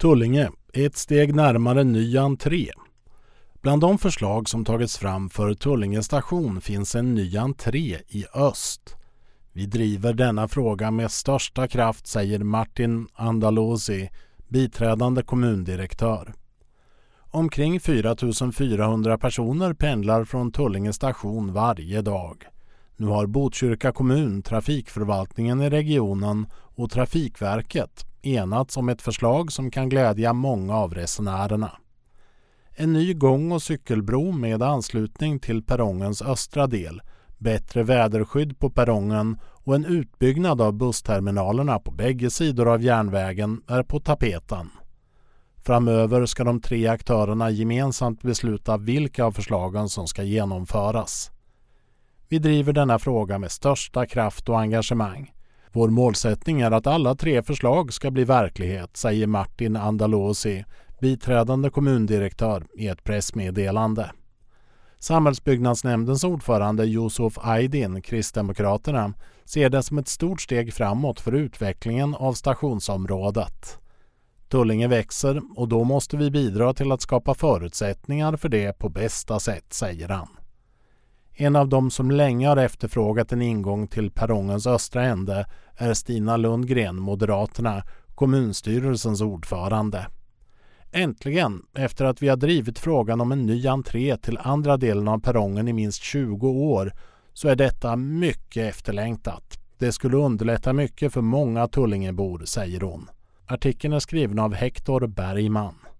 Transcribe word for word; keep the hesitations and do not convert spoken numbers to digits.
Tullinge, ett steg närmare ny entré. Bland de förslag som tagits fram för Tullinge station finns en ny entré i öst. Vi driver denna fråga med största kraft, säger Martin Andalosi, biträdande kommundirektör. Omkring fyra tusen fyrahundra personer pendlar från Tullinge station varje dag. Nu har Botkyrka kommun, trafikförvaltningen i regionen och Trafikverket enats om ett förslag som kan glädja många av resenärerna. En ny gång- och cykelbro med anslutning till perrongens östra del, bättre väderskydd på perrongen och en utbyggnad av bussterminalerna på bägge sidor av järnvägen är på tapeten. Framöver ska de tre aktörerna gemensamt besluta vilka av förslagen som ska genomföras. Vi driver denna fråga med största kraft och engagemang. Vår målsättning är att alla tre förslag ska bli verklighet, säger Martin Andalosi, biträdande kommundirektör, i ett pressmeddelande. Samhällsbyggnadsnämndens ordförande Yusuf Aydin, Kristdemokraterna, ser det som ett stort steg framåt för utvecklingen av stationsområdet. Tullinge växer och då måste vi bidra till att skapa förutsättningar för det på bästa sätt, säger han. En av dem som länge har efterfrågat en ingång till perrongens östra ände är Stina Lundgren, Moderaterna, kommunstyrelsens ordförande. Äntligen, efter att vi har drivit frågan om en ny entré till andra delen av perrongen i minst tjugo år, så är detta mycket efterlängtat. Det skulle underlätta mycket för många Tullingebor, säger hon. Artikeln är skriven av Hector Bergman.